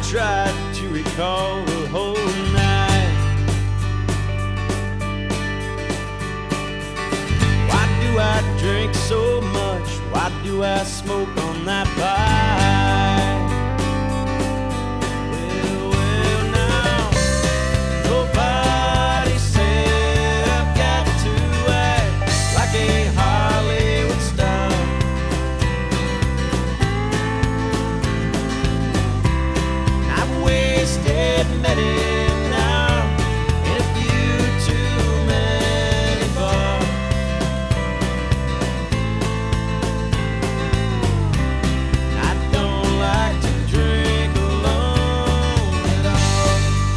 tried to recall the whole night. Why do I drink so much? Why do I smoke on that pipe? Well, now, nobody said I've got to act like a Hollywood star. I've wasted many now in a few too many bars. I don't like to drink alone at all.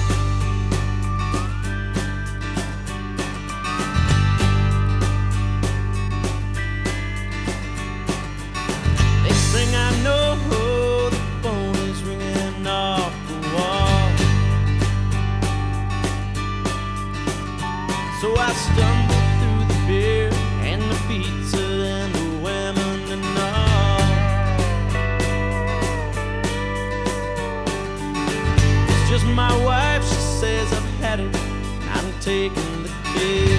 Next thing I know, the phone is ringing off the wall. So I stumble through the beer and the pizza and the women and all. It's just my wife, she says I've had it, I'm taking the pill.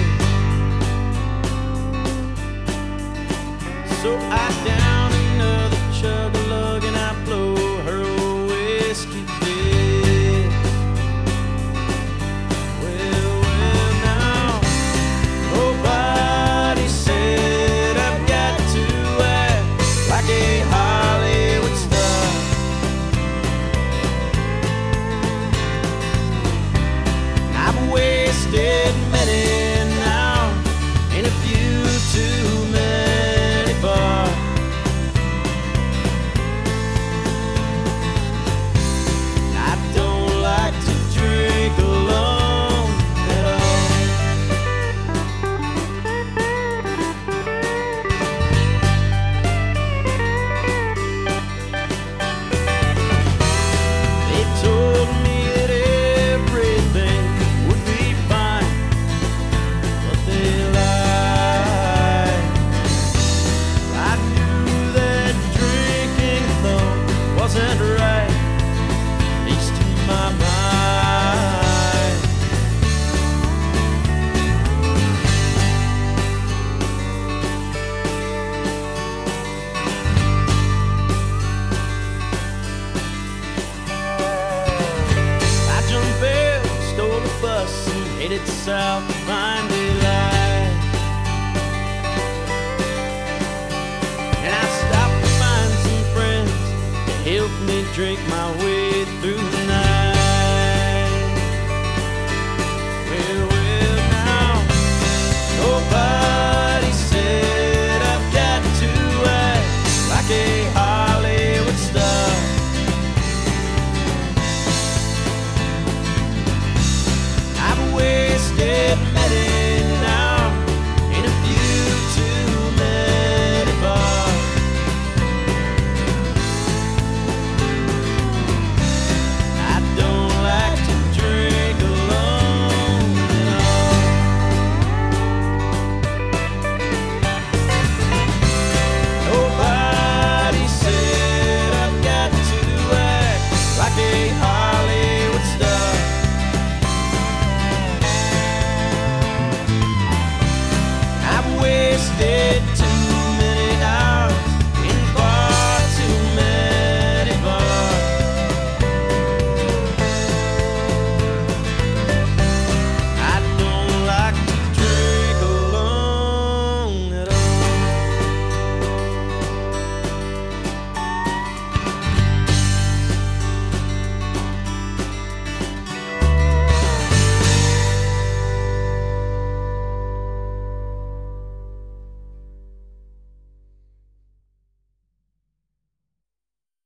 So I down another chug of lug and I blow her old whiskey dead. Well, now, nobody said I've got to act like a Hollywood star. I've wasted many now in a few too many bars. I don't like to drink alone at all. They told me that everything would be fine, but they lied. I knew that drinking alone wasn't right, at least in my mind. I jumped bail, stole a bus, and headed south to find daylight. And I stopped to find some friends to help me drink my way through the night.